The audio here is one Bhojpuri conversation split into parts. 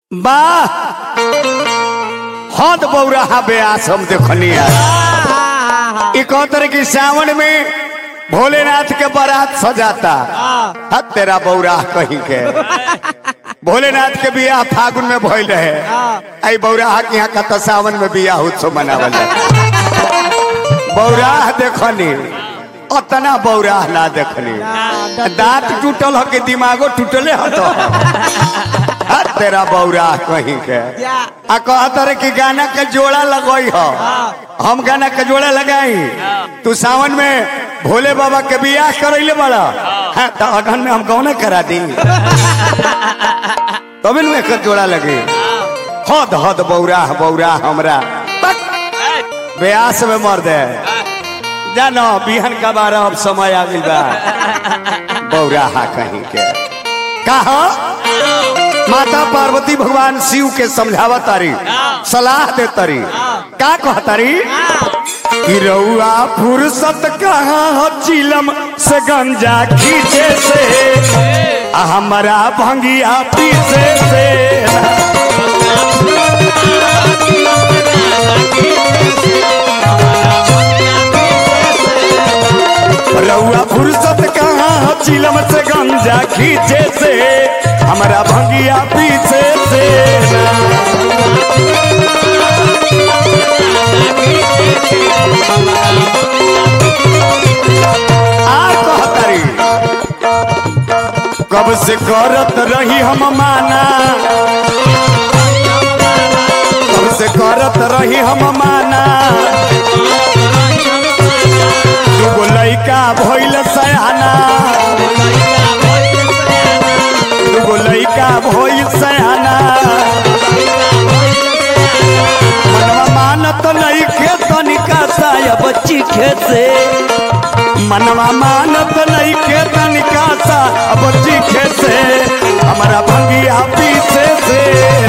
वाह हद बौरा ब्यास हम देखनी इकहत्तर की सावन में भोलेनाथ के बारात सजाता हद तेरा बौरा कहीं के भोलेनाथ के बियाह फागुन में भइल रहे आई बौराह के यहाँ का सावन में बियाह उत्सव मनावल बौराह देखनी उतना बौराह ना देखनी दांत टूटल हो के दिमागो टूटले हो तो तेरा बौराह कहीं के आ कहतर की गाना के जोड़ा लगई हो हम गाना के जोड़ा लगाई तू सावन में भोले बाबा के बियाह करैले बड़ा हाँ तो अगन में हम कौन करा दी तब में एक जोड़ा लगे हद हद बौराह बौराह हमरा ब्यास में मर दे जानो बिहन का बारा अब समय आ गई बा बौराहा कहीं के कहा माता पार्वती भगवान शिव के समझावा तारी सलाह दे तारी का कह तारी कि रउआ फुर्सत कहाँ चिलम से गंजा खींचे से हमारा भंगिया पीछे से रउआ फुर्सत कहाँ चिलम से गंजा खींचे से हमारा भंगिया पीछे से कहतरी कब से करत रही हम माना कब से करत रही हम माना दुगो लइका भइल सयाना दुगो लइका भइल सयाना मनवा मानत नइखे तनिका सा बच्ची खेसे मनवा मानत नइखे तनिका सा बच्ची खेसे हमारा भंगिया पीछे से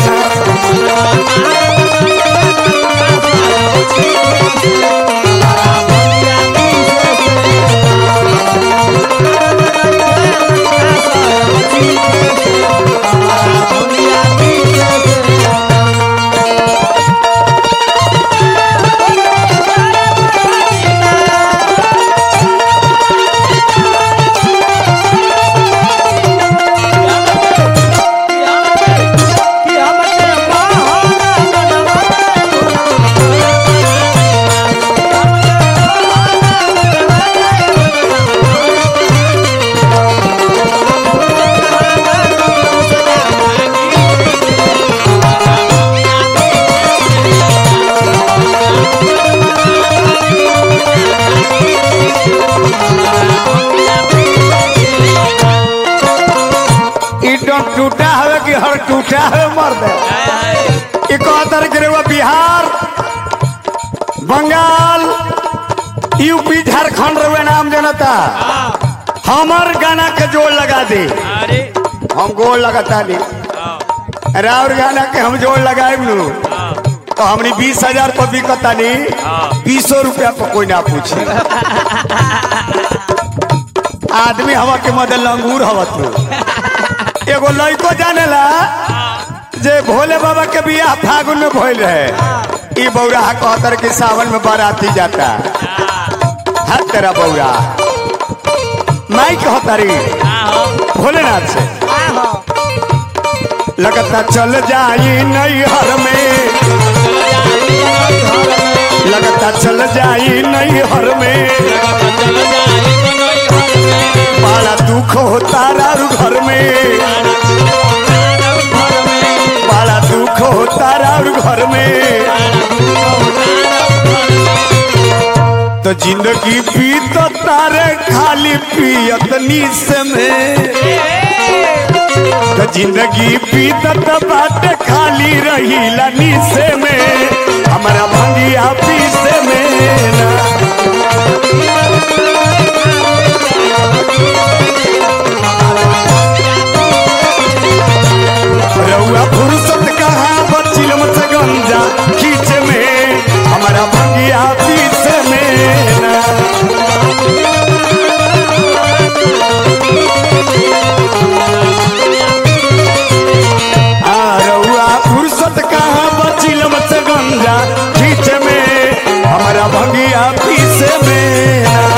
टूटा है कि हर टूटा है मर दे इकहत्तर गिरवा बिहार बंगाल यूपी झारखंड रवे नाम जनता हमार गाना के जोड़ लगा दे हम गोल लगाता नहीं राउर गाना के हम जोड़ लगाए तो हमने 20,000 पर बिकता नहीं 200 रुपया पर कोई ना पूछे आदमी हवा के मदद लंगूर हवा तू एगो लड़को जानेला जे भोले बाबा के बियाह फागुन में भइल रहे ई बौराहा कहतर के सावन में बाराती जाता हर तेरा बौरा माई कहतरी भोलेनाथ से लगता चल जाई नैहर में लगता चल जाई नैहर में बड़ा दुख होता रारू घर में बड़ा दुख होता रारू घर में तो जिंदगी बीत तारे खाली पियत नीस में तो जिंदगी बीतत बात खाली रहीला नीस में हमारा भंगिया पीसे में रउआ फुर्सत कहाँ बचिलम से गंजा खींच में हमारा भंगिया पीस में रउआ भंगिया पीसे में